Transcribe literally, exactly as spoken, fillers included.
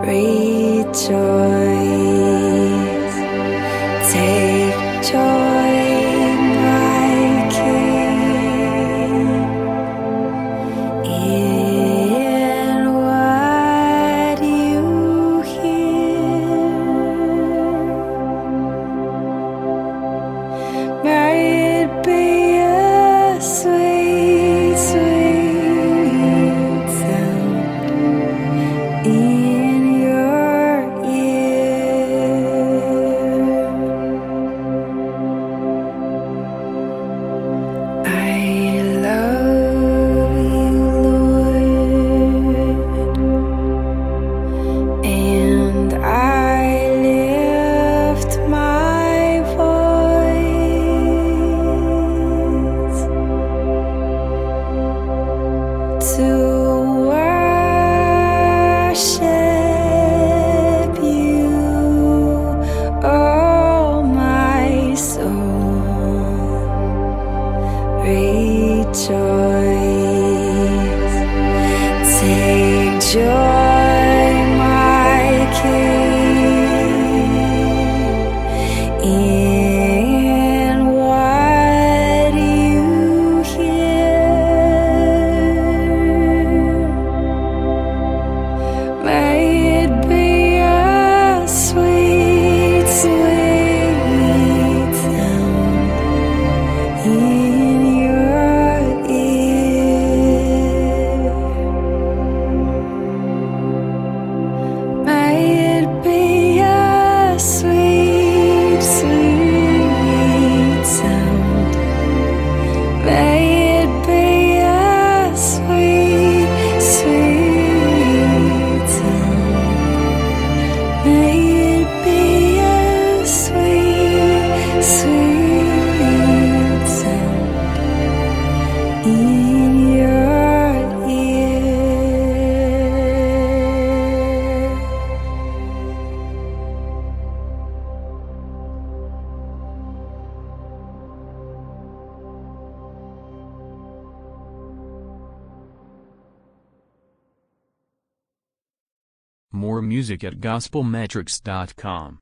Rejoice, take joy, my King, in what you hear. May it be a sweet, sweet sound in your ear. I love you, Lord, and I lift my voice to worship you, oh my soul. Rejoice, take joy, my King, in what you hear. May it be a sweet, sweet sound in your ear. May it be a sweet, sweet sound. May it be a sweet, sweet sound. May it be a sweet, sweet sound in your ear. More music at gospel metrics dot com.